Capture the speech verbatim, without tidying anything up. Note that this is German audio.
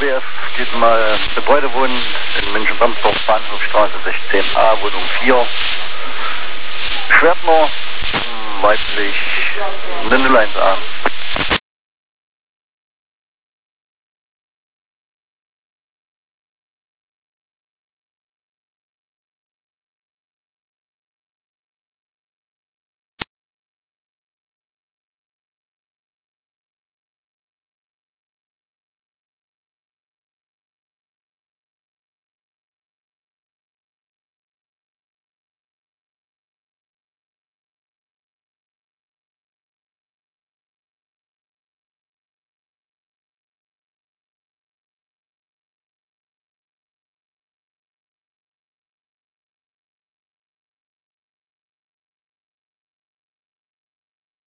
F geht mal Gebäudewohnen in München-Ramsdorf, Bahnhofstraße sechzehn a, Wohnung vier. Schwertner, weiblich, Nündeleinsa.